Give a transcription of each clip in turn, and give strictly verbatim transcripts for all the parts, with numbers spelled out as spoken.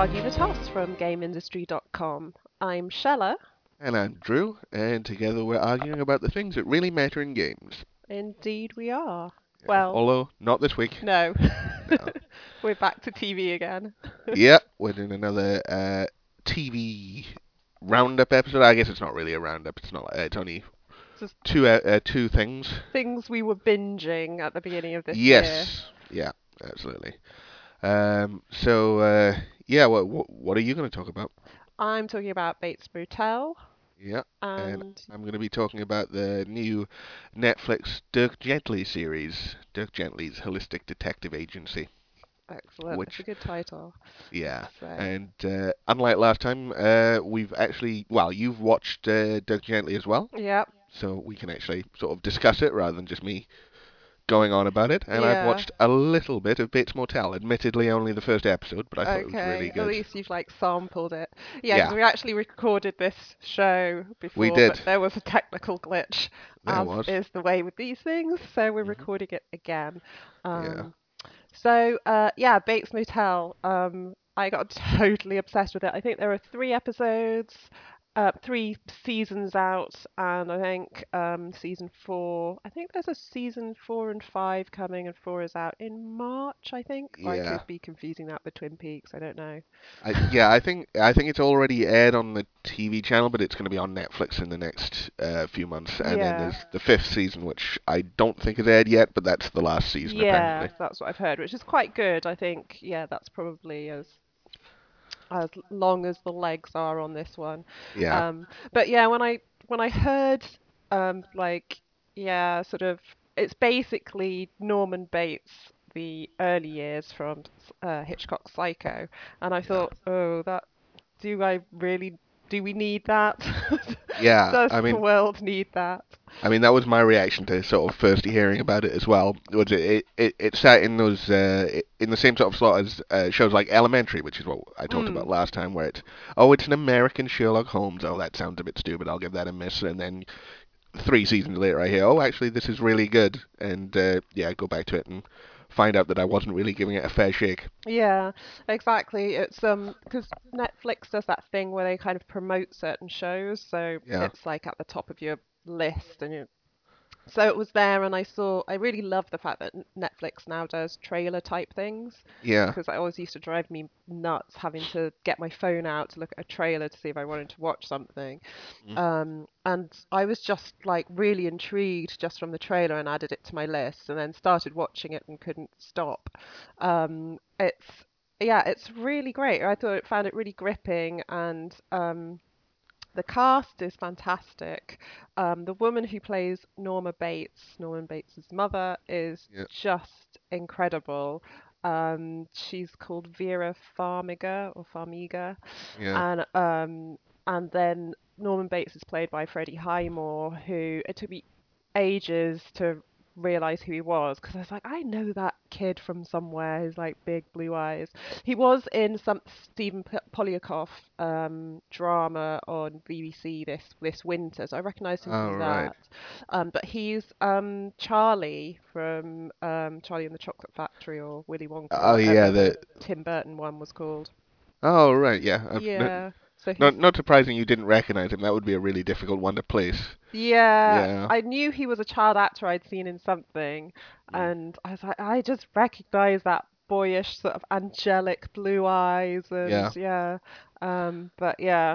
Argue the Toss from Game Industry dot com. I'm Shella. And I'm Drew, and together we're arguing about the things that really matter in games. Indeed, we are. Yeah. Well, Although, not this week. no. No. We're back to T V again. Yeah, we're doing another uh, T V roundup episode. I guess it's not really a roundup. It's not. It's only Just two uh, uh, two things. things we were binging at the beginning of this year. Yes. Yeah. Absolutely. Um. So, uh, yeah. What what, what are you going to talk about? I'm talking about Bates Motel, Yeah. And and I'm going to be talking about the new Netflix Dirk Gently series, Dirk Gently's Holistic Detective Agency, excellent. It's a which good title, I have yeah, to say. and uh, unlike last time, uh, we've actually, well, you've watched uh, Dirk Gently as well, Yep. so we can actually sort of discuss it rather than just me going on about it. And I've Yeah. watched a little bit of Bates Motel, admittedly only the first episode, but I thought it was really Okay, at good. least you've like sampled it. Yeah, because Yeah, we actually recorded this show we before, but did. there was a technical glitch, There as was. is the way with these things. So we're Hmm. recording it again. Yeah. Um, so uh, yeah, Bates Motel. Um, I got totally obsessed with it. I think there are three episodes, uh, three seasons out, and I think um, season four. I think there's a season four and five coming, and four is out in March, I think. Or I Yeah. could be confusing that with Twin Peaks. I don't know. I, yeah, I think I think it's already aired on the T V channel, but it's going to be on Netflix in the next uh, few months. And then Yeah. there's the fifth season, which I don't think is aired yet, but that's the last season Yeah, apparently. that's what I've heard, which is quite good. I think, yeah, that's probably as as long as the legs are on this one. Yeah, Um, but yeah, when I when I heard um like yeah, sort of it's basically Norman Bates the early years from uh, Hitchcock's Psycho, and I yeah, thought, oh, that do I really do we need that? yeah. Does I the mean, world need that? I mean that was my reaction to sort of first hearing about it as well. Was it it, it, it sat in those uh, in the same sort of slot as uh, shows like Elementary, which is what I talked about Mm, last time, where it's oh, it's an American Sherlock Holmes. Oh, that sounds a bit stupid. I'll give that a miss. And then three seasons later, I hear, oh, actually, this is really good, and uh, yeah, go back to it and find out that I wasn't really giving it a fair shake. yeah, exactly. It's um because Netflix does that thing where they kind of promote certain shows, so Yeah, it's like at the top of your list, and you so it was there, and I saw. I really love the fact that N- Netflix now does trailer type things, yeah, because I always used to drive me nuts having to get my phone out to look at a trailer to see if I wanted to watch something. mm, Um, and I was just like really intrigued just from the trailer and added it to my list and then started watching it and couldn't stop. Um, it's yeah, it's really great. I thought it found it really gripping and um, the cast is fantastic. Um, the woman who plays Norma Bates, Norman Bates's mother, is yeah, just incredible. Um, she's called Vera Farmiga or Farmiga, yeah. and um, and then Norman Bates is played by Freddie Highmore, who it took me ages to realize who he was because I was like, I know that kid from somewhere. His like big blue eyes. He was in some Stephen P- Polyakov um, drama on B B C this this winter, so I recognized him All from right. that. Um, but he's um, Charlie from um, Charlie and the Chocolate Factory or Willy Wonka or Oh yeah, whatever the the Tim Burton one was called. oh right, yeah. I've, n- Yeah. So not he's not surprising you didn't recognize him. That would be a really difficult one to place. yeah, Yeah. I knew he was a child actor I'd seen in something, Mm. and I was like, I just recognize that boyish sort of angelic blue eyes, and Yeah. yeah, um, but yeah,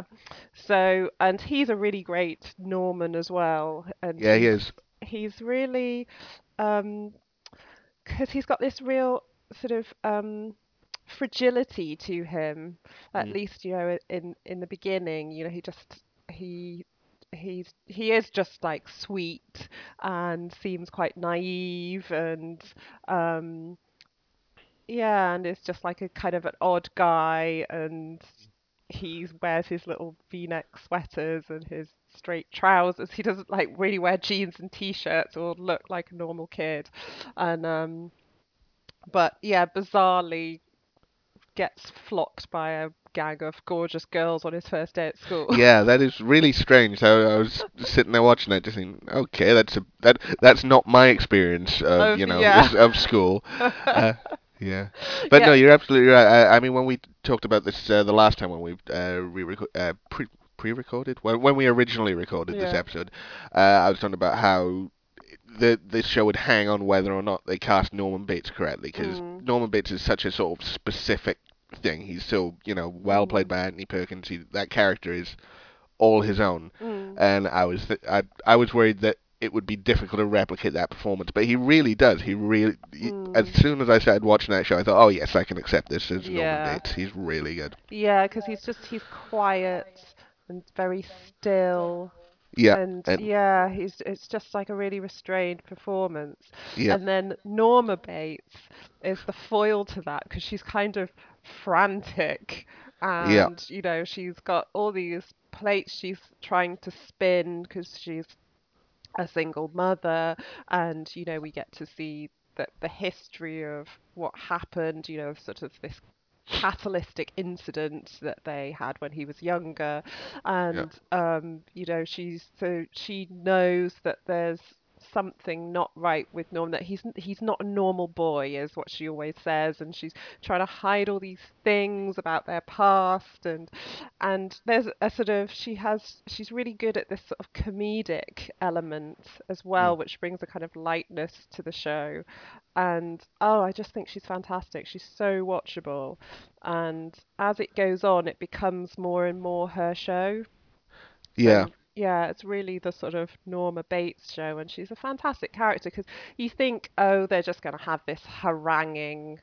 so and he's a really great Norman as well, and Yeah, he is. he's he's really um, because he's got this real sort of um fragility to him, at Mm. least you know in in the beginning, you know, he just he he's he is just like sweet and seems quite naive and um yeah, and it's just like a kind of an odd guy, and he wears his little V-neck sweaters and his straight trousers. He doesn't like really wear jeans and t-shirts or look like a normal kid. And um but yeah, bizarrely gets flocked by a gang of gorgeous girls on his first day at school. Yeah, that is really strange. I, I was sitting there watching that, just thinking, okay, that's a that that's not my experience of Of you know yeah. of school. Uh, Yeah, but Yeah, no, you're absolutely right. I, I mean, when we talked about this uh, the last time when we uh, re uh, pre pre-recorded when when we originally recorded this yeah, episode, uh, I was talking about how the this show would hang on whether or not they cast Norman Bates correctly, because mm, Norman Bates is such a sort of specific thing. He's so, you know, well played mm, by Anthony Perkins. He, that character is all his own, mm, and I was th- I I was worried that it would be difficult to replicate that performance, but he really does. He really, he- as mm. soon as I started watching that show, I thought, oh yes, I can accept this as Norman Yeah, Bates. He's really good. yeah, because he's just he's quiet and very still. Yeah, And and yeah, he's it's just like a really restrained performance. yeah, And then Norma Bates is the foil to that because she's kind of frantic yeah, and you know, she's got all these plates she's trying to spin because she's a single mother and you know, we get to see the the history of what happened, you know, sort of this catalytic incident that they had when he was younger yeah, and um you know she's so she knows that there's something not right with Norm, that he's he's not a normal boy is what she always says, and she's trying to hide all these things about their past, and and there's a sort of she has she's really good at this sort of comedic element as mm, well, which brings a kind of lightness to the show. And oh, I just think she's fantastic. She's so watchable. And as it goes on, it becomes more and more her show. yeah, So yeah, it's really the sort of Norma Bates show, and she's a fantastic character because you think, oh, they're just going to have this haranguing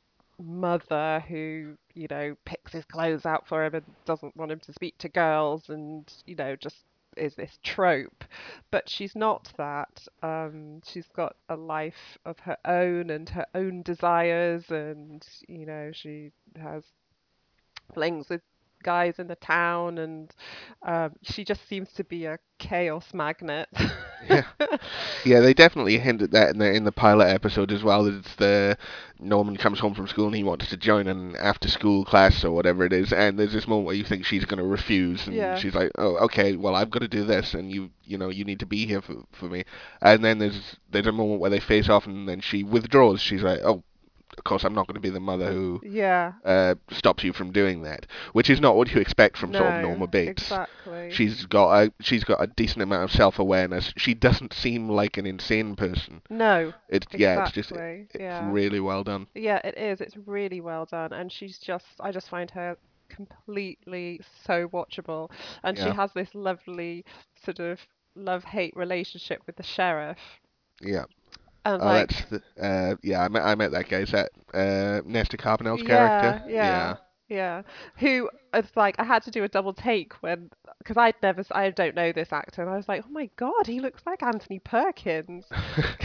mother who, you know, picks his clothes out for him and doesn't want him to speak to girls and, you know, just is this trope. But she's not that. Um, she's got a life of her own and her own desires, and, you know, she has flings with guys in the town, and um, she just seems to be a chaos magnet. yeah. Yeah, they definitely hinted that in the in the pilot episode as well. That it's the Norman comes home from school and he wants to join an after school class or whatever it is, and there's this moment where you think she's going to refuse, and Yeah, she's like, "Oh, okay, well I've got to do this, and you you know you need to be here for for me." And then there's there's a moment where they face off, and then she withdraws. She's like, "Oh, of course I'm not going to be the mother who yeah, uh, stops you from doing that," which is not what you expect from sort of no, Norma Bates. exactly. She's got a she's got a decent amount of self awareness. She doesn't seem like an insane person. No, It's yeah, it's just exactly. it's Yeah. really well done. Yeah, it is. It's really well done. And she's just, I just find her completely so watchable. And she Yeah, has this lovely sort of love-hate relationship with the sheriff. yeah. And Oh, like, that's the uh, yeah. I met I met that guy. Is that uh, Nesta Carbonell's character? yeah, yeah, Yeah. yeah. Who it's like I had to do a double take when because I'd never s- I don't know this actor and I was like, oh my God, he looks like Anthony Perkins.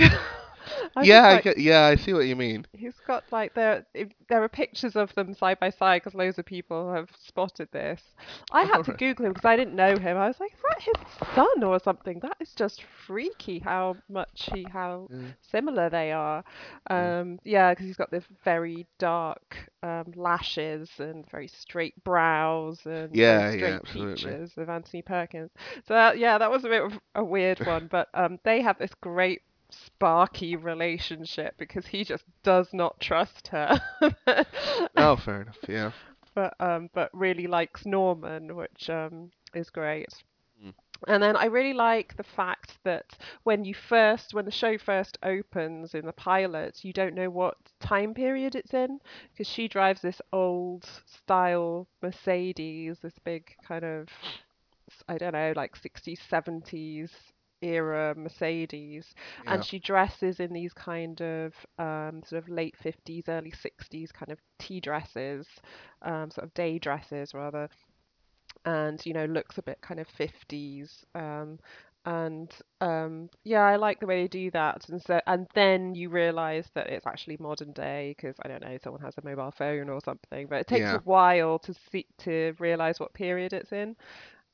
I was Yeah, just I like, get, yeah, I see what you mean. he's got like there if there are pictures of them side by side because loads of people have spotted this. I had All to right. Google him because I didn't know him. I was like, is that his son or something? That is just freaky how much he how Yeah, similar they are. yeah, Um, yeah, because he's got this very dark um, lashes and very straight brows and very yeah, yeah, straight absolutely. features of Anthony Perkins. So that, yeah, that was a bit of a weird one, but um, they have this great sparky relationship because he just does not trust her. Oh, fair enough. Yeah. but um but really likes Norman, which um is great. Mm. And then I really like the fact that when you first when the show first opens in the pilot, you don't know what time period it's in because she drives this old style Mercedes, this big kind of I don't know, like sixties, seventies era Mercedes, and Yeah, she dresses in these kind of um, sort of late fifties, early sixties kind of tea dresses, um, sort of day dresses rather, and you know looks a bit kind of fifties. Um, and um, yeah, I like the way they do that, and so and then you realise that it's actually modern day because I don't know, someone has a mobile phone or something, but it takes a yeah, while to see to realise what period it's in.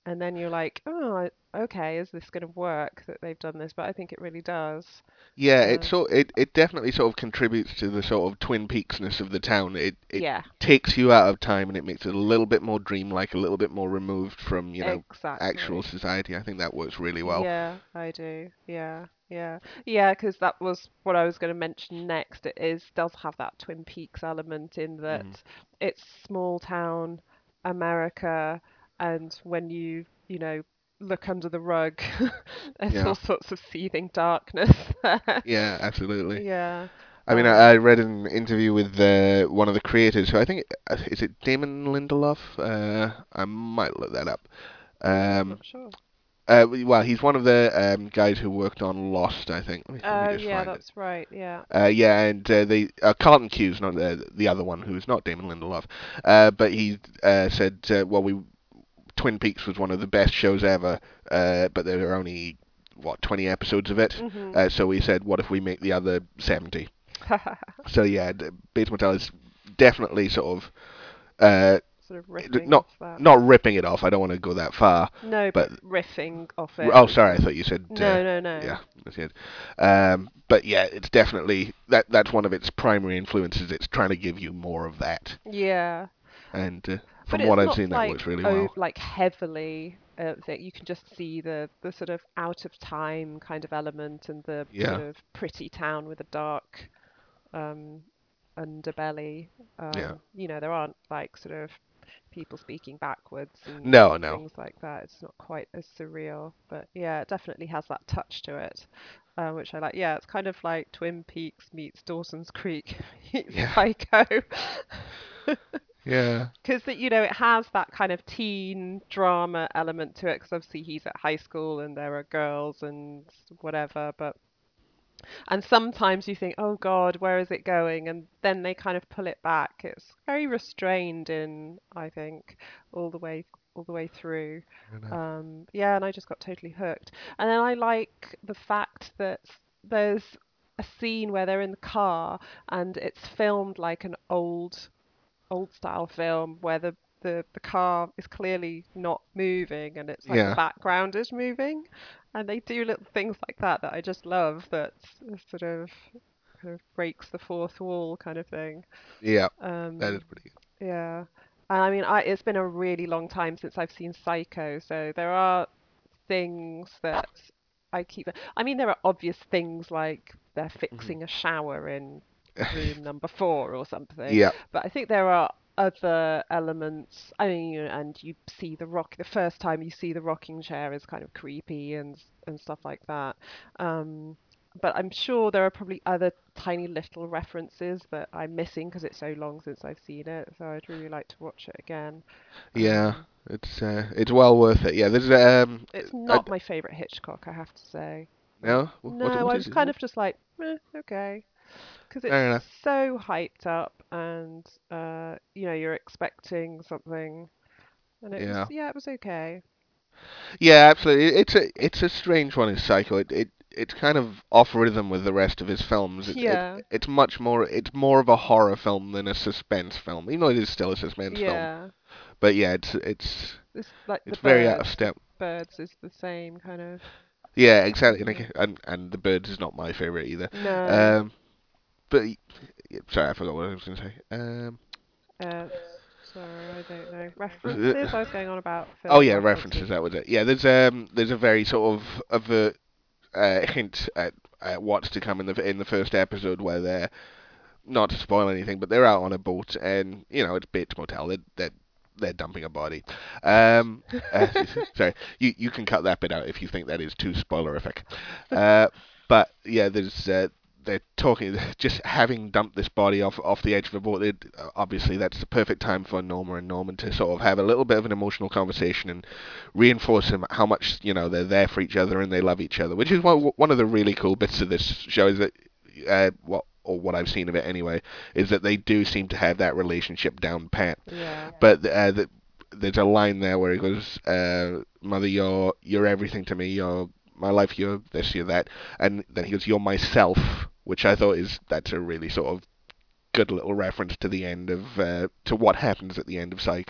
and then you're like, oh, I- okay, is this going to work that they've done this? But I think it really does. Yeah, it Uh, sort it, it definitely sort of contributes to the sort of Twin Peaksness of the town. It it yeah, takes you out of time and it makes it a little bit more dreamlike, a little bit more removed from, you know, actual exactly. society. I think that works really well. Yeah, I do. Yeah, yeah, yeah. Because that was what I was going to mention next. It is does have that Twin Peaks element in Hmm. that it's small town America, and when you you know look under the rug, there's all Yeah, sorts of seething darkness there. yeah, absolutely. Yeah. I mean, I, Um, I read an interview with uh, one of the creators, who I think uh, is it Damon Lindelof. Uh, I might look that up. oh, I'm Um, not sure. uh, well, he's one of the um, guys who worked on Lost, I think. Let me, let me Oh, just yeah, find it. that's right. Yeah. Uh, yeah, and uh, they uh, Carlton Cuse, not the the other one, who's not Damon Lindelof. Uh, but he uh, said, uh, well, we Twin Peaks was one of the best shows ever, uh, but there are only what twenty episodes of it. Mhm. Uh, so we said, what if we make the other seventy? So yeah, d- Bates Motel is definitely sort of uh, Sort of riffing not off that. not ripping it off. I don't want to go that far, No, but but riffing off it. oh, Sort sorry, I of. thought you said uh, No, no, yeah, no. that's it. Um, but yeah, it's definitely that that's one of its primary influences. It's trying to give you more of that, Yeah, and uh, but from what it's I've not seen, that works like really oh, well. like heavily uh, that you can just see the the sort of out of time kind of element and the sort Yeah, of pretty town with a dark um underbelly. yeah. Um, you know, there aren't like sort of people speaking backwards and No, no. things like that. It's not quite as surreal, but yeah, it definitely has that touch to it, uh, which I like. Yeah, it's kind of like Twin Peaks meets Dawson's Creek meets Yeah, Psycho. yeah, Because you know it has that kind of teen drama element to it. Because obviously he's at high school and there are girls and whatever. But and sometimes you think, oh God, where is it going? And then they kind of pull it back. It's very restrained in, I think, all the way all the way through. I know. Um, yeah, and I just got totally hooked. And then I like the fact that there's a scene where they're in the car and it's filmed like an old old style film where the, the, the car is clearly not moving and it's like the Yeah, background is moving. And they do little things like that that I just love that sort of kind of breaks the fourth wall kind of thing. yeah. That is Um, pretty good. yeah. And I mean, I, it's been a really long time since I've seen Psycho, so there are things that I keep. I mean, there are obvious things like they're Mhm. fixing a shower in room number four or something, Yeah, but I think there are other elements. I mean, you know, and you see the rock the first time you see the rocking chair is kind of creepy and and stuff like that. Um, but I'm sure there are probably other tiny little references that I'm missing because it's so long since I've seen it. So I'd really like to watch it again. yeah. Um, It's uh, it's well worth it. Yeah, there's um, it's I, not my favorite Hitchcock, I have to say. But no. What no, what I is was it? kind of just like, eh, okay, because it's Fair enough. so hyped up, and uh, you know, you're expecting something, and it was, Yeah, yeah, it was okay. yeah, absolutely. It's a it's a strange one. Is Psycho. It, it it's kind of off rhythm with the rest of his films. It, it Yeah, it's much more it's more of a horror film than a suspense film. Even though it is still a suspense film. yeah. But yeah, it's it's It's like the it's very out of birds. The step. birds is the same kind of, Yeah, exactly. And, isn't it? I- and and the Birds is not my favorite either. No. Um, but yeah, sorry, I forgot what I was going to say. Um, Uh, sorry, I don't know. References? I was going on about oh film yeah, references. references. That was it. Yeah, there's um there's a very sort of overt uh, hint at, at what's to come in the in the first episode where they're not to spoil anything, but they're out on a boat and you know it's Bates Motel. They're they're, they're dumping a body. Um, uh, sorry, you you can cut that bit out if you think that is too spoilerific. Uh, but yeah, there's uh, they're talking just having dumped this body off off the edge of a boat. It, obviously, that's the perfect time for Norma and Norman to sort of have a little bit of an emotional conversation and reinforce them how much you know they're there for each other and they love each other, which is one one of the really cool bits of this show. Is that uh, what or what I've seen of it anyway, is that they do seem to have that relationship down pat. Yeah. But uh, the, there's a line there where he goes, uh, "Mother, you're you're everything to me. You're my life. You're this. You're that." And then he goes, "You're myself," which I thought is that's a really sort of good little reference to the end of uh, to what happens at the end of Psycho.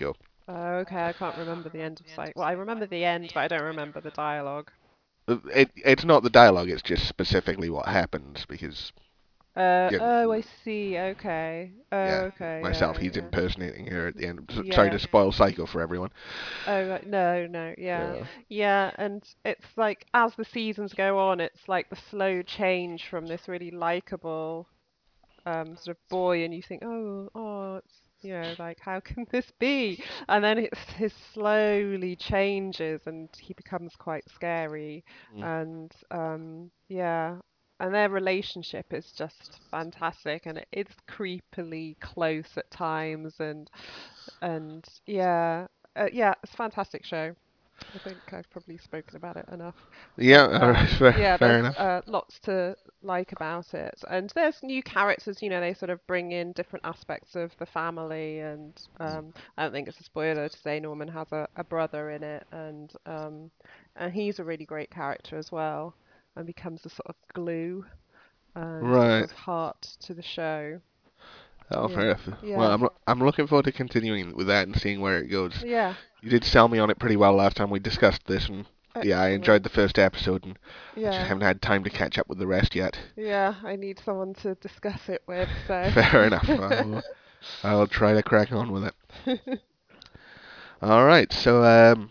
Oh, okay, I can't remember the end of Psych. Well, I remember the end, but I don't remember the dialogue. It it's not the dialogue; it's just specifically what happens because Uh, you oh, I know, see. Okay. Oh, yeah, okay. myself, Yeah, he's yeah, impersonating her at the end. S- Sorry to yeah. spoil Psycho for everyone. Oh, right. No, no, yeah. Yeah. Yeah, and it's like as the seasons go on, it's like the slow change from this really likable um sort of boy, and you think, oh, oh, it's, you know, like how can this be? And then it's his slowly changes and he becomes quite scary. Mm. And um yeah, and their relationship is just fantastic, and it, it's creepily close at times. And and yeah, uh, yeah, it's a fantastic show. I think I've probably spoken about it enough. Yeah, But all right, um, fair, yeah, fair there's enough. uh, lots to like about it. And there's new characters, you know, they sort of bring in different aspects of the family. And Mm. um, I don't think it's a spoiler to say Norman has a, a brother in it. And um, and he's a really great character as well, and becomes a sort of glue and a Right. sort of heart to the show. Oh, fair Yeah. enough. Well, Yeah. I'm I'm looking forward to continuing with that and seeing where it goes. Yeah. You did sell me on it pretty well last time we discussed this, and yeah, I enjoyed the Excellent. first episode, and I just Yeah. haven't had time to catch up with the rest yet. Yeah, I need someone to discuss it with, so. Fair enough. I'll I'll try to crack on with it. All right. So um,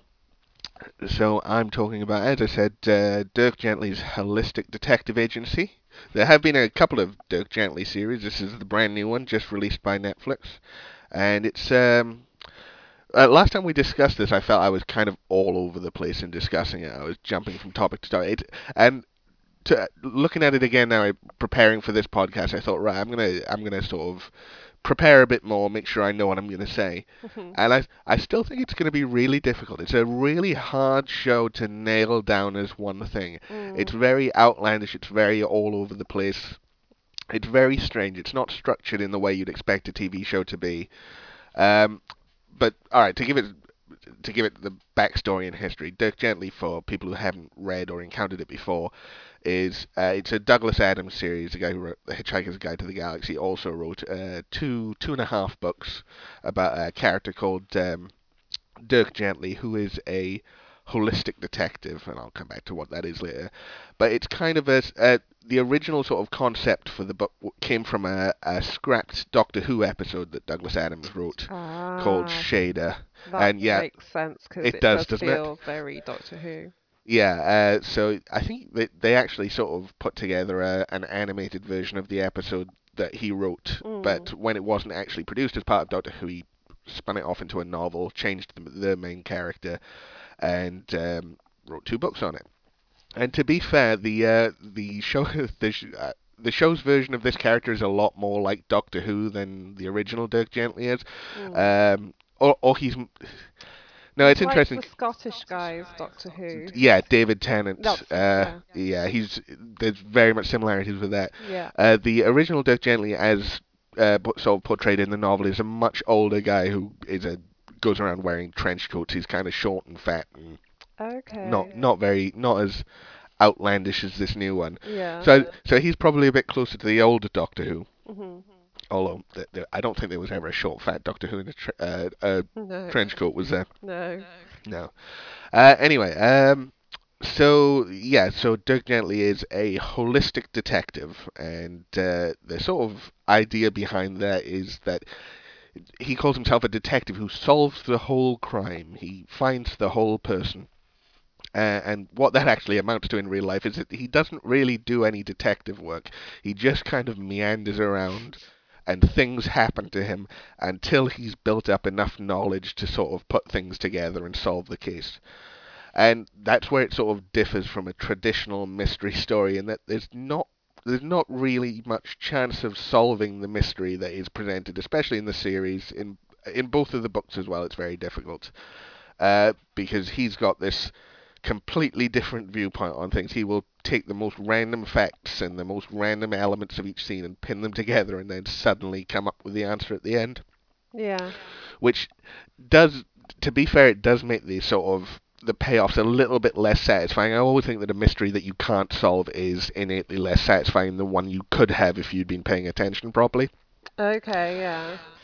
so I'm talking about, as I said, uh, Dirk Gently's Holistic Detective Agency. There have been a couple of Dirk Gently series. This is the brand new one, just released by Netflix, and it's um, Uh, last time we discussed this, I felt I was kind of all over the place in discussing it. I was jumping from topic to topic, it, and to, looking at it again now, preparing for this podcast, I thought, right, I'm gonna, I'm gonna sort of prepare a bit more, make sure I know what I'm gonna say, and I, I still think it's gonna be really difficult. It's a really hard show to nail down as one thing. It's Mm, very outlandish. It's very all over the place. It's very strange. It's not structured in the way you'd expect a T V show to be. Um, but all right, to give it to give it the backstory and history, Dirk Gently, for people who haven't read or encountered it before, is uh, it's a Douglas Adams series. The guy who wrote The Hitchhiker's Guide to the Galaxy also wrote uh, two two and a half books about a character called um, Dirk Gently, who is a holistic detective, and I'll come back to what that is later. But it's kind of a, a the original sort of concept for the book came from a, a scrapped Doctor Who episode that Douglas Adams wrote called ah, Shader, that and yeah, makes sense because it it does, does doesn't it? feel very Doctor Who. Yeah, uh, so I think that they actually sort of put together a, an animated version of the episode that he wrote, Mm, but when it wasn't actually produced as part of Doctor Who, he spun it off into a novel, changed the, the main character, and um, wrote two books on it. And to be fair, the uh, the show the, sh- uh, the show's version of this character is a lot more like Doctor Who than the original Dirk Gently is. mm. Um, or, or he's no, He's it's like interesting. the Scottish guy's Doctor Who. Yeah, David Tennant. That's it, Uh, yeah. yeah, he's there's very much similarities with that. Yeah. Uh, the original Dirk Gently, as uh, sort of portrayed in the novel, is a much older guy who is a goes around wearing trench coats. He's kind of short and fat and not Okay. not very not as outlandish as this new one. Yeah. So so he's probably a bit closer to the older Doctor Who. Hmm. Although th- th- I don't think there was ever a short, fat Doctor Who in a, tre- uh, a No, trench coat, was there? no. No. Uh, anyway, um, so yeah, so Dirk Gently is a holistic detective, and uh, the sort of idea behind that is that he calls himself a detective who solves the whole crime. He finds the whole person. Uh, and what that actually amounts to in real life is that he doesn't really do any detective work. He just kind of meanders around, and things happen to him until he's built up enough knowledge to sort of put things together and solve the case. And that's where it sort of differs from a traditional mystery story, in that there's not there's not really much chance of solving the mystery that is presented, especially in the series. In in both of the books as well, it's very difficult uh, because he's got this completely different viewpoint on things. He will take the most random facts and the most random elements of each scene and pin them together, and then suddenly come up with the answer at the end, Yeah. which does, to be fair, it does make the sort of the payoffs a little bit less satisfying. I always think that a mystery that you can't solve is innately less satisfying than one you could have if you'd been paying attention properly. Okay, yeah.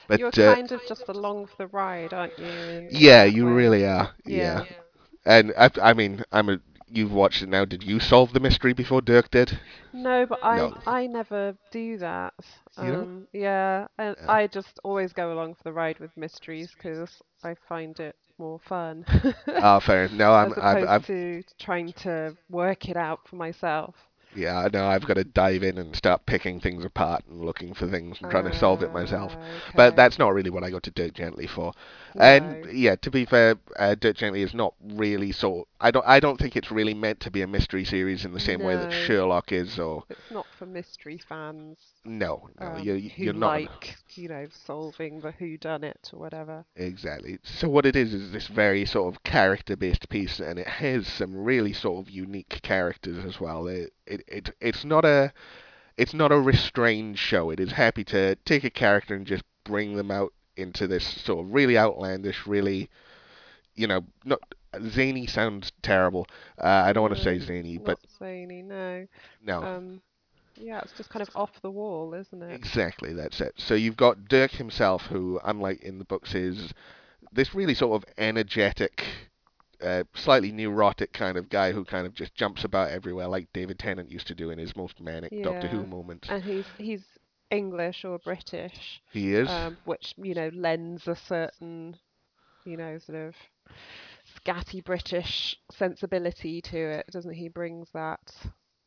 You're But uh, kind of just along for the ride, aren't you, in in yeah, that you way? really are. Yeah, Yeah. and I, I mean, I'm a. You've watched it now. Did you solve the mystery before Dirk did? No, but I No, I never do that. you know. Um, yeah, and Yeah. I just always go along for the ride with mysteries because I find it more fun Ah, fair. No, I'm. as I've. opposed I've. to trying to work it out for myself. Yeah, I know. I've got to dive in and start picking things apart and looking for things and trying to solve it myself. Uh, But okay. that's not really what I got to Dirt Gently for. And No. yeah, to be fair, uh, Dirt Gently is not really so. I don't. I don't think it's really meant to be a mystery series in the same way that No. Sherlock is. Or It's not for mystery fans no, no. um, You who you're not. like, you know, solving the whodunit or whatever. Exactly. So what it is is this very sort of character-based piece, and it has some really sort of unique characters as well. It, it, it it's not a it's not a restrained show. It is happy to take a character and just bring them out into this sort of really outlandish, really, you know, not zany sounds terrible. Uh, I don't want to say No, zany, but not zany, no. no, Um, yeah, it's just kind of off the wall, isn't it? exactly that's it. So you've got Dirk himself, who, unlike in the books, is this really sort of energetic, uh, slightly neurotic kind of guy who kind of just jumps about everywhere, like David Tennant used to do in his most manic Doctor Who Yeah. moments. And he's he's English or British, He is. um, which, you know, lends a certain, you know, sort of scatty British sensibility to it, doesn't he? Brings that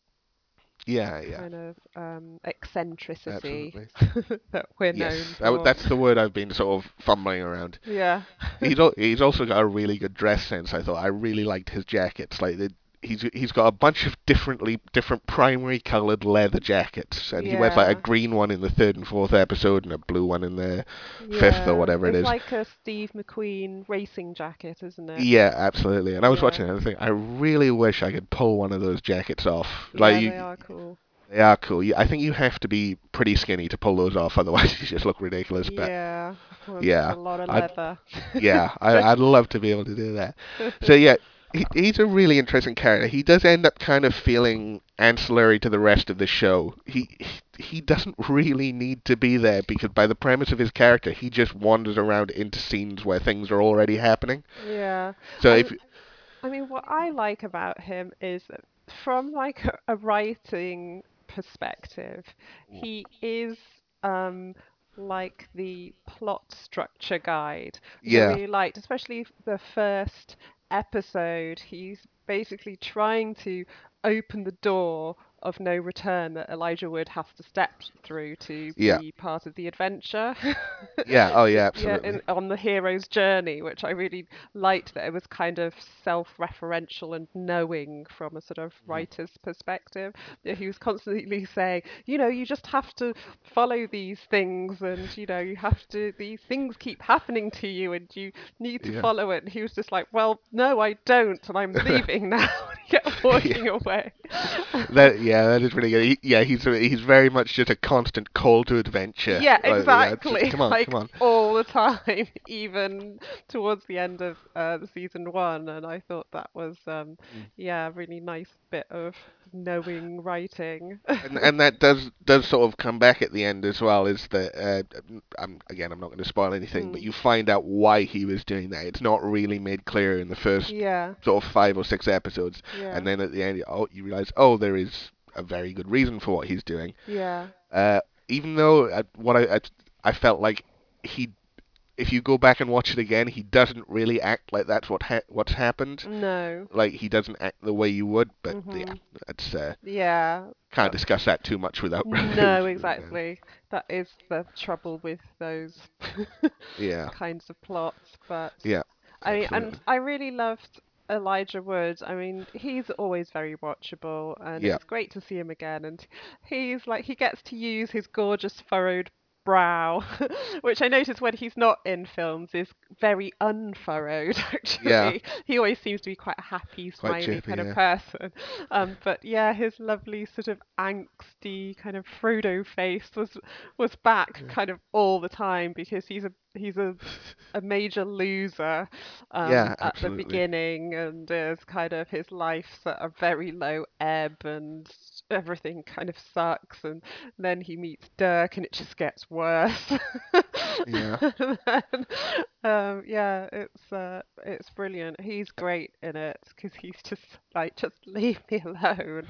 Yeah, yeah, kind of um, eccentricity absolutely. that we're known Yes, that, for. that's the word I've been sort of fumbling around. Yeah. He's al- he's also got a really good dress sense. I thought I really liked his jackets. Like the, he's he's got a bunch of differently different primary coloured leather jackets, and he wears like a Yeah. green one in the third and fourth episode, and a blue one in the fifth or Yeah. whatever it It's is. like a Steve McQueen racing jacket, isn't it? Yeah, absolutely. And I was Yeah. watching it and I think I really wish I could pull one of those jackets off. Like Yeah, you, they are cool. they are cool. You, I think you have to be pretty skinny to pull those off, otherwise you just look ridiculous. But Yeah. Well, it's yeah, a lot of I leather. yeah, I, I'd love to be able to do that. So yeah, he, he's a really interesting character. He does end up kind of feeling ancillary to the rest of the show. He he, he doesn't really need to be there because by the premise of his character, he just wanders around into scenes where things are already happening. Yeah. So I if I mean, what I like about him is that from like a, a writing perspective, he is um like the plot structure guide, which I yeah, really liked, especially the first episode. He's basically trying to open the door of no return that Elijah Wood has to step through to yeah, be part of the adventure. yeah, oh yeah, Yeah, absolutely. in, on the hero's journey, which I really liked that it was kind of self-referential and knowing from a sort of Mhm. writer's perspective. Yeah, he was constantly saying, you know, you just have to follow these things and, you know, you have to, these things keep happening to you and you need to Yeah. follow it. And he was just like, well, no, I don't, and I'm leaving now. And he kept Yeah. walking away. That yeah, that is really good. He, yeah, he's he's very much just a constant call to adventure. Yeah, Like, yeah, it's just exactly. come on, come Like on. all the time, even towards the end of uh, the season one. And I thought that was, um, Mm. yeah, a really nice bit of knowing writing. And and that does does sort of come back at the end as well. Is that uh, I'm again I'm not going to spoil anything, but Mm, you find out why he was doing that. It's not really made clear in the first yeah, sort of five or six episodes, and yeah, then at the end, oh, you realize, oh, there is a very good reason for what he's doing. yeah. Uh, even though uh, what I, I I felt like he if you go back and watch it again, he doesn't really act like that's what ha- what's happened. No. Like he doesn't act the way you would. But yeah, Mhm. that's uh, Yeah. can't That's discuss that too much without no, revealing that. exactly. That is the trouble with those Yeah, kinds of plots. But yeah, I mean, and absolutely. I really loved Elijah Wood. I mean, he's always very watchable, and Yeah, it's great to see him again. And he's like, he gets to use his gorgeous furrowed brow, which I notice when he's not in films is very unfurrowed, yeah, actually. He always seems to be quite a happy, quite smiley chippy. kind of Yeah, person. Um, but yeah, his lovely sort of angsty kind of Frodo face was was back yeah, kind of all the time because he's a he's a a major loser um, yeah, at the absolutely. beginning, and is kind of his life's at a very low ebb, and everything kind of sucks. And then he meets Dirk, and it just gets worse. Yeah. And then, um, yeah, it's uh, it's brilliant. He's great in it because he's just like, just leave me alone.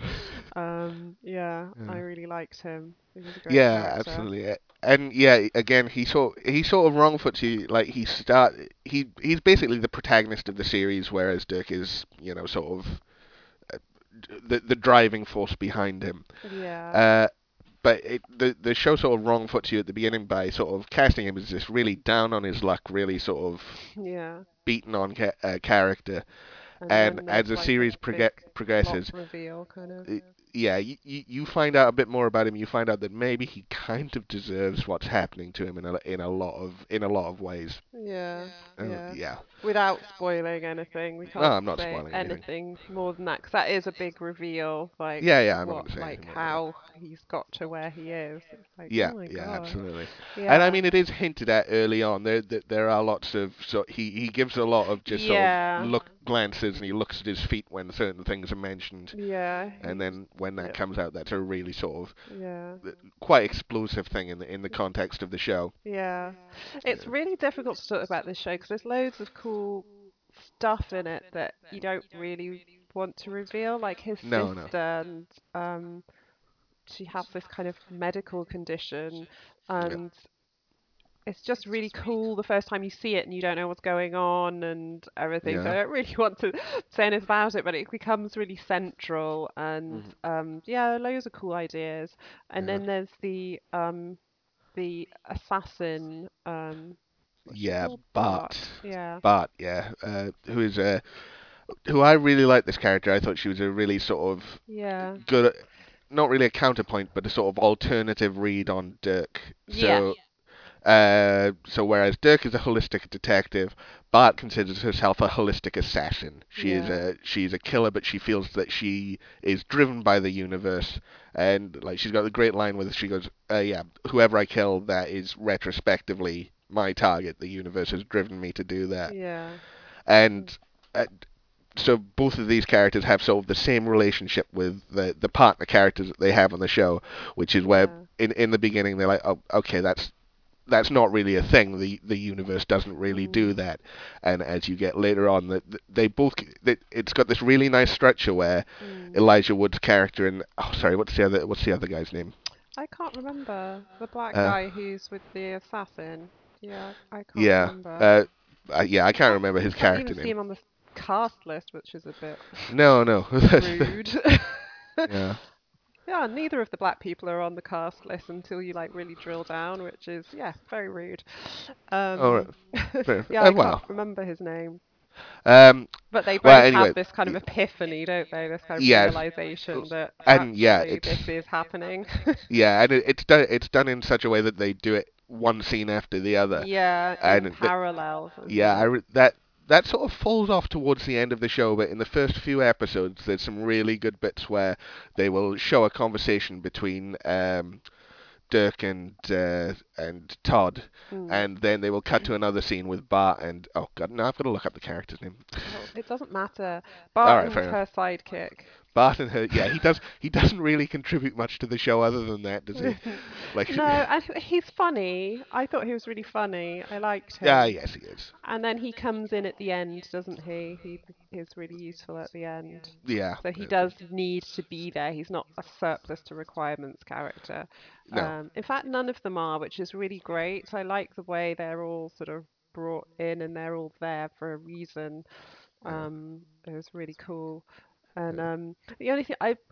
Um, yeah, I Yeah. really liked him. He was a great Yeah, character. absolutely. Uh, And yeah, again, he sort he sort of wrong foots you. Like he start he he's basically the protagonist of the series, whereas Dirk is, you know, sort of uh, the the driving force behind him. Yeah, Uh, but it, the the show sort of wrong foots you at the beginning by sort of casting him as this really down on his luck, really sort of yeah. beaten on ca- uh, character. And And then as there's the like a series big proge- plot progresses, reveal, kind of. uh, yeah, you, you you find out a bit more about him. You find out that maybe he kind of deserves what's happening to him in a in a lot of in a lot of ways. Yeah, Uh, yeah. yeah. Without spoiling anything, we No, can't I'm not say spoiling anything. anything more than that because that is a big reveal, like Yeah, yeah, I'm not what, going to say like anything more than that. how he's got to where he is. It's like, Yeah, oh my yeah, God. absolutely. And I Yeah. mean, it is hinted at early on. There, there, there are lots of so he he gives a lot of just sort of Yeah. look glances, and he looks at his feet when certain things are mentioned, Yeah. and He, then when that yeah. comes out, that's a really sort of Yeah. uh, quite explosive thing in the in the context of the show. Yeah. It's Yeah. really difficult to talk about this show because there's loads of cool stuff in it that you don't really want to reveal, like his No, no. sister, and um she has this kind of medical condition, Yeah. and it's just really cool the first time you see it and you don't know what's going on and everything. So I Yeah. don't really want to say anything about it, but it becomes really central, and Hmm. um, yeah, loads of cool ideas. And Yeah. then there's the um, the assassin. Um, what's she Yeah, called? Bart. Bart. Yeah, Bart, yeah. Uh, who is uh, who I really like this character. I thought she was a really sort of yeah, good, not really a counterpoint, but a sort of alternative read on Dirk. yeah, So, uh, so whereas Dirk is a holistic detective, Bart considers herself a holistic assassin. She is yeah, a she's a killer, but she feels that she is driven by the universe, and like she's got a great line where she goes, uh, "Yeah, whoever I kill, that is retrospectively my target. The universe has driven me to do that." yeah, And uh, so both of these characters have sort of the same relationship with the the partner characters that they have on the show, which is where yeah. in in the beginning they're like, oh, okay, that's that's not really a thing. The the universe doesn't really do Mm, that. And as you get later on, that they both that it's got this really nice structure where mm. Elijah Wood's character and oh sorry, what's the other what's the other guy's name? I can't remember the black Uh, guy who's with the assassin. Yeah, I can't yeah, remember. uh, uh, yeah, I can't Can't remember his can't even character see name. him on the s- cast list, which is a bit No, no, that's the, rude. yeah. Yeah, neither of the black people are on the cast list until you like really drill down, which is, yeah, very rude. All right, Um, fair. yeah, Uh, I can't well, remember his name. um, But they well, both have anyway, this kind of epiphany, don't they? This kind of yes, realization that and yeah, actually it's this is happening. yeah, and it, it's done it's done in such a way that they do it one scene after the other, Yeah, in and that parallel, isn't yeah, I it? re- that that sort of falls off towards the end of the show, but in the first few episodes, there's some really good bits where they will show a conversation between um, Dirk and uh, and Todd, Mm. and then they will cut to another scene with Bart and oh god, now I've got to look up the character's name. Oh, it doesn't matter. All right, Barton's fair her enough. sidekick. Bart and her, yeah, he does. He doesn't really contribute much to the show other than that, does he? Like, No, and he's funny. I thought he was really funny. I liked yeah, him. yes, he is. And then he comes in at the end, doesn't he? He is really useful at the end. Yeah, So he uh, does need to be there. He's not a surplus to requirements character. no, Um, in fact, none of them are, which is really great. I like the way they're all sort of brought in and they're all there for a reason. yeah, Um, it was really cool. And yeah, um, the only thing I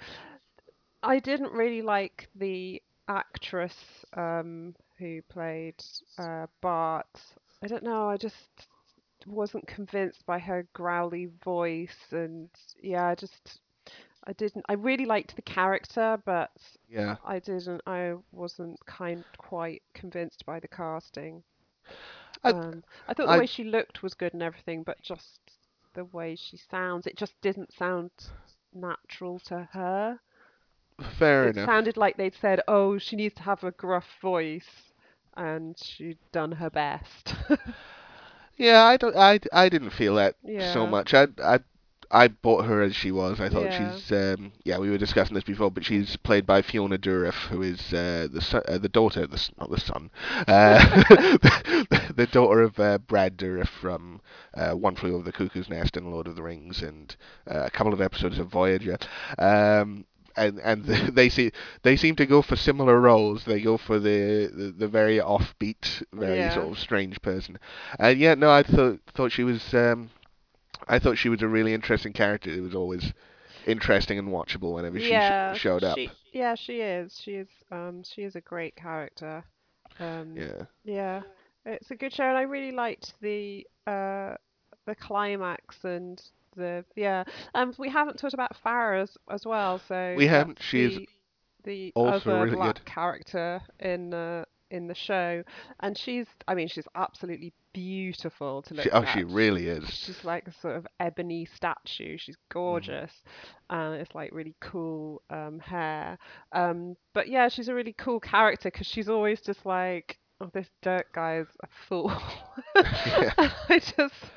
I didn't really like the actress um, who played uh, Bart. I don't know. I just wasn't convinced by her growly voice, and yeah, I just I didn't. I really liked the character, but yeah. I didn't. I wasn't kind quite convinced by the casting. I, Um, I thought the I, way she looked was good and everything, but just the way she sounds, it just didn't sound natural to her. fair It enough. sounded like they'd said, "Oh, she needs to have a gruff voice," and she'd done her best. Yeah, I don't, I, I didn't feel that so Yeah. much. I, I, I bought her as she was. I thought Yeah. she's um, yeah. We were discussing this before, but she's played by Fiona Dourif, who is uh, the son, uh, the daughter, the, s- not the son, uh, the, the daughter of uh, Brad Dourif from uh, One Flew Over the Cuckoo's Nest and Lord of the Rings, and uh, a couple of episodes of Voyager. Um, and and they see they seem to go for similar roles. They go for the, the, the very offbeat, very Yeah. sort of strange person. And yeah, no, I thought thought she was. Um, I thought she was a really interesting character. It was always interesting and watchable whenever she sh- Yeah, showed up. she yeah, she is. She is um she is a great character. Um Yeah, yeah. It's a good show and I really liked the uh the climax and the yeah. Um we haven't talked about Farah as, as well, so we haven't. that's She is the the also other really good. black character in uh, in the show, and she's I mean she's absolutely beautiful to She, look oh, she at. She, really is. she's like a sort of ebony statue. She's Mm. gorgeous, and it's like really cool um, hair. Um, but yeah, she's a really cool character because she's always just like. Oh, this Dirk guy is a fool. Yeah, I just,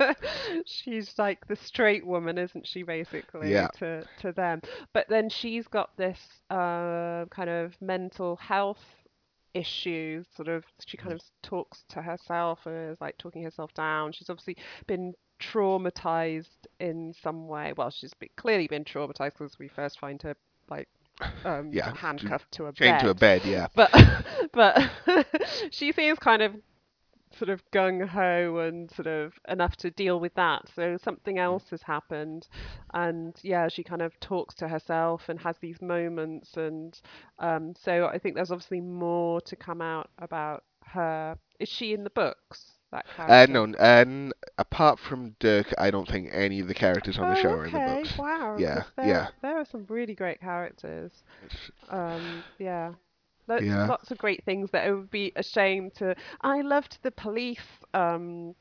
she's like the straight woman, isn't she, basically, yeah, to to them. But then she's got this uh, kind of mental health issues. Sort of, she kind mm. of talks to herself and is like talking herself down. She's obviously been traumatized in some way. Well, she's be, clearly been traumatized because we first find her like um, yeah. handcuffed to a Chained to a bed. bed. Yeah, But but she seems kind of sort of gung ho and sort of enough to deal with that. So something mm. else has happened, and yeah, she kind of talks to herself and has these moments, and um, so I think there's obviously more to come out about her. Is she in the books, that Uh, character? no, and apart from Dirk, I don't think any of the characters on the show Oh, are in the okay. books. Wow, Yeah, because there yeah, there are some really great characters. it's, Um, yeah. Lots, yeah. lots of great things that it would be a shame to. I loved the police um,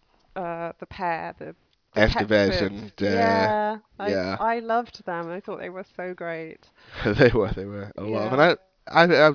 uh, the pair, the Estevez and detectives. uh, Yeah, I yeah, I loved them. I thought they were so great. they were they were a lot of, and Yeah, I I, I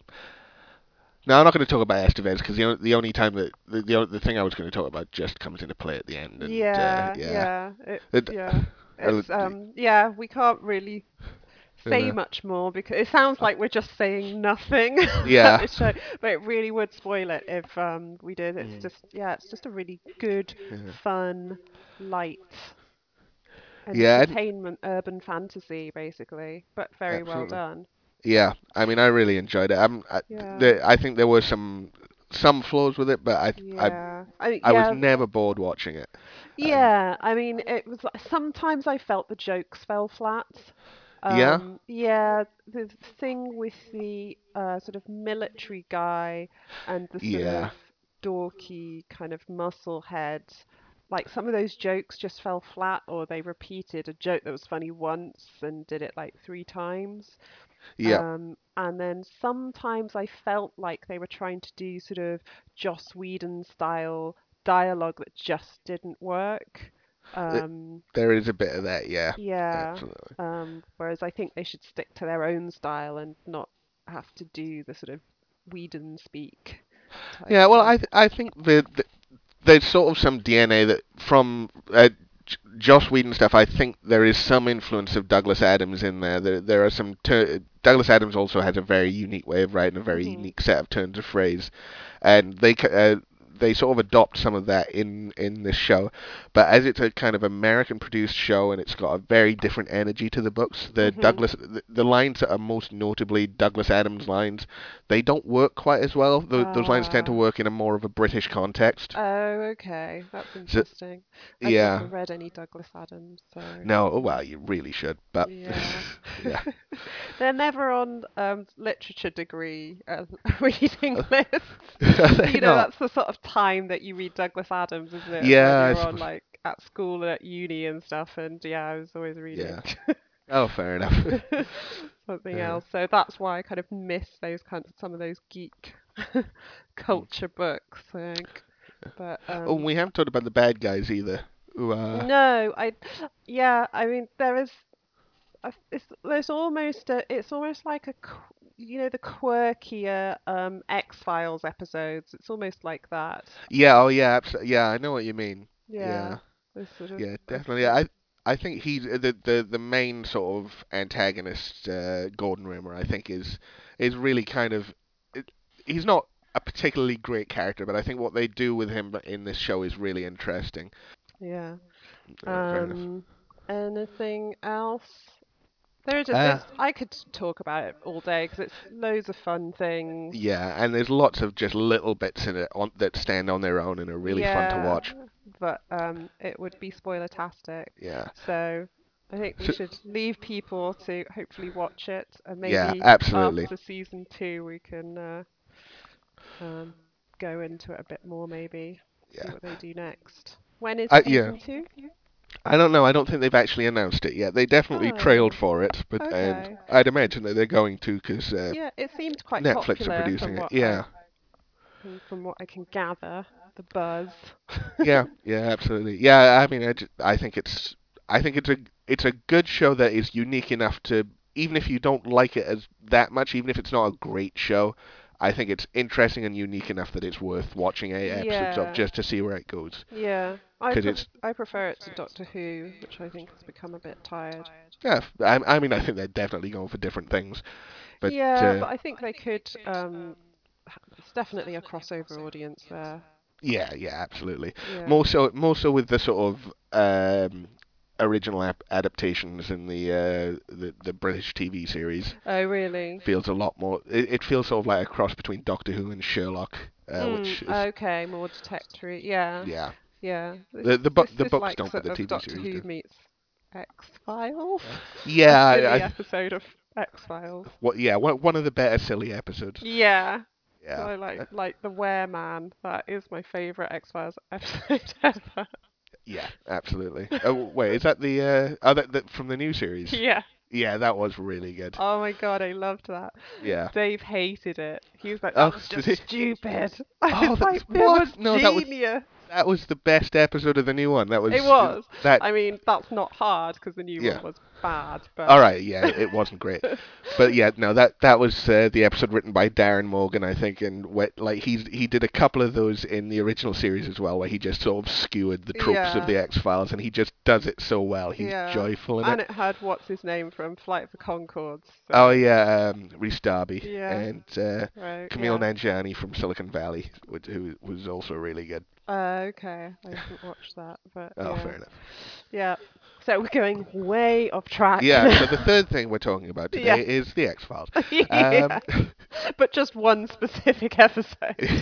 no, I'm not going to talk about Estevez because the, the only time that the, the the thing I was going to talk about just comes into play at the end, and uh, yeah, yeah, yeah. It, it, yeah. uh, It's um yeah, we can't really you say know, much more because it sounds like we're just saying nothing at yeah, this show, but it really would spoil it if um we did. It's mm, just yeah, it's just a really good, yeah, fun, light yeah, and, entertainment urban fantasy basically, but very well absolutely, done. yeah. I mean, I really enjoyed it. I'm, I, Yeah. the, I think there were some some flaws with it, but I I Yeah. I mean, I was yeah, never bored watching it. Um, yeah. I mean, it was like- sometimes I felt the jokes fell flat. yeah, Um, yeah, the thing with the uh, sort of military guy and the sort yeah, of dorky kind of muscle head, like some of those jokes just fell flat, or they repeated a joke that was funny once and did it like three times. yeah. Um, and then sometimes I felt like they were trying to do sort of Joss Whedon style dialogue that just didn't work. uh, Um, There is a bit of that. Yeah, yeah. absolutely. Um, whereas I think they should stick to their own style and not have to do the sort of Whedon speak type Yeah, well, stuff. I th- I think the, the there's sort of some D N A that from uh, J- Joss Whedon stuff. I think there is some influence of Douglas Adams in there. There, there are some. Ter- Douglas Adams also has a very unique way of writing, a very Hmm. unique set of turns of phrase, and they uh, they sort of adopt some of that in in this show. But as it's a kind of American produced show and it's got a very different energy to the books, the Hmm. Douglas the, the lines that are most notably Douglas Adams lines, they don't work quite as well. Th those lines tend to Uh, work in a more of a British context. oh, okay. That's So, interesting. I've yeah. never read any Douglas Adams, so No, oh, yeah. well, you really should, but Yeah. yeah. They're never on um, literature degree uh, reading lists. Are they You know, not? that's the sort of time that you read Douglas Adams, isn't it? When Yeah, I you're on suppose. like at school and at uni and stuff. And yeah, I was always reading Yeah. Oh, fair enough. something Yeah. else. So that's why I kind of miss those kinds some of those geek Mm. culture books, I think. But Oh, um we haven't talked about the bad guys either. Who are no, I yeah, I mean there is I- it's there's almost a it's almost like a qu- you know the quirkier um X-Files episodes. It's almost like that. Yeah, oh yeah, absolutely. Yeah, I know what you mean. Yeah, Yeah, there's sort of yeah, a definitely. sort of I I think he's the the the main sort of antagonist, uh, Gordon Rimmer. I think is is really kind of it, he's not a particularly great character, but I think what they do with him in this show is really interesting. Yeah. Uh, fair enough. Um, anything else? There are just Uh, it's I could talk about it all day because it's loads of fun things. yeah, and there's lots of just little bits in it on, that stand on their own and are really fun to Yeah, watch. but um, it would be spoiler-tastic. Yeah. So I think we So, should leave people to hopefully watch it, and yeah, maybe absolutely. after season two we can uh, um, go into it a bit more, maybe see Yeah. what they do next. When is Uh, yeah. season two? I don't know. I don't think they've actually announced it yet. They definitely trailed Oh, for it, but and okay. I'd imagine that they're going to because uh, Yeah, it seemed quite Netflix are popular from producing it. what I Yeah. can from what I can gather, the buzz. Yeah, yeah, absolutely. Yeah, I mean, I, ju- I think it's I think it's a it's a good show that is unique enough to even if you don't like it as that much, even if it's not a great show, I think it's interesting and unique enough that it's worth watching eight episodes of Yeah, just to see where it goes. yeah. I Because pref it's I prefer it to Doctor Who, which I think has become a bit tired. yeah, I, I mean, I think they're definitely going for different things, but Yeah, uh, but I think they could. Um, h- it's definitely a crossover audience there. yeah, yeah, absolutely. Yeah. More so, more so with the sort of um, original ap- adaptations in the uh, the the British T V series. Oh, really? Feels a lot more. It, it feels sort of like a cross between Doctor Who and Sherlock, uh, Mm, which is okay, more detectory. Yeah, yeah. yeah. The This the bu- this the is books like don't, but sort the of T V Doctor series Who do. meets X-Files. A Yeah, I, silly I episode of X-Files. what yeah one one of the better silly episodes. Yeah. Yeah, I like uh, like the Wereman. That is my favorite X-Files episode ever. yeah, absolutely. Oh wait, is that the uh oh that, that from the new series? Yeah. Yeah, that was really good. Oh my God, I loved that. Yeah. Dave hated it. He was like, that Oh, was did just he? stupid. I Oh, was that like, it was what? No, that was genius. that was the best episode of the new one. That It was was. that. I mean, that's not hard because the new Yeah. one was bad, All but right. Yeah, it wasn't great. But yeah, no, that that was uh, the episode written by Darren Morgan, I think, and wh- like he's he did a couple of those in the original series as well, where he just sort of skewered the tropes of yeah, the X Files, and he just does it so well. He's yeah. joyful in And it. it had what's his name from Flight of the Conchords, Oh so yeah, um, Rhys Darby yeah, and uh, right, Camille yeah. Nanjiani from Silicon Valley, which, who was also really good. Uh, okay, I haven't watched that, but Oh, yeah, fair enough. yeah. So we're going way off track Yeah, now. so the third thing we're talking about Yeah, today is the X Files. Um, yeah. But just one specific episode.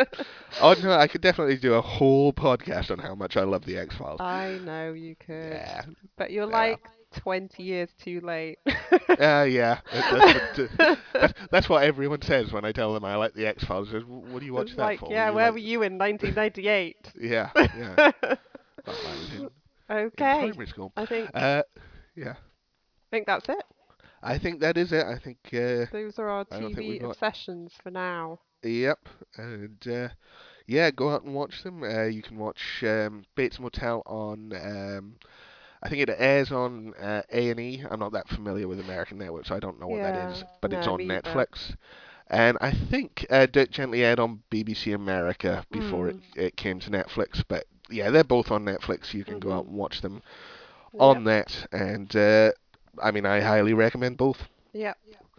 oh no, I could definitely do a whole podcast on how much I love the X Files. I know you could, Yeah, but you're yeah. like twenty years too late. Uh, yeah, that- that's what uh, that's that's what everyone says when I tell them I like the X Files. What do you watch It's that like, for? Were yeah, you where like, were you in nineteen ninety-eight? yeah, yeah. Well, I was in in Okay, primary school. I think Uh, yeah, I think that's it. I think that is it. I think uh, Those are our I don't think we've T V got. obsessions for now. Yep, and uh, yeah, go out and watch them. Uh, you can watch um, Bates Motel on. Um, I think it airs on uh, A and E. I'm not that familiar with American networks, so I don't know what that Yeah, is. But it's no, on me either. Netflix. And I think uh, Dirt Gently aired on B B C America before it, Mm, it came to Netflix. But yeah, they're both on Netflix. You can go out mhm. and watch them on Yep, that. And uh, I mean, I highly recommend both. yep.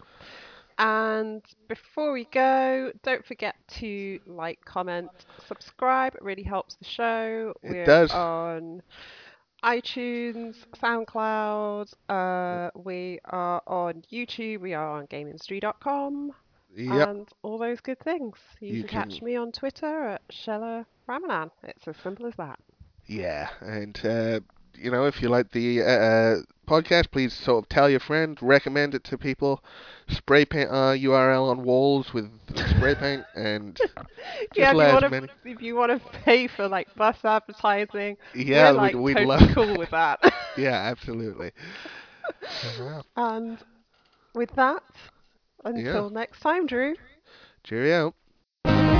And before we go, don't forget to like, comment, subscribe. It really helps the show. It We're does. on iTunes, SoundCloud. Uh, we are on YouTube. We are on gaming industry dot com Yep. and all those good things. You You can catch can. me on Twitter at Shella Ramanan. It's as simple as that. Yeah. And, uh, you know, if you like the uh, uh, podcast, please sort of tell your friends, recommend it to people, spray paint our U R L on walls with spray paint, and Yeah, just if you let as want to, many. if you want to pay for like bus advertising, we're Yeah, we'd, like we'd totally love. cool with that. Yeah, absolutely. Uh-huh. And with that, Yeah. until next time, Drew. Cheerio.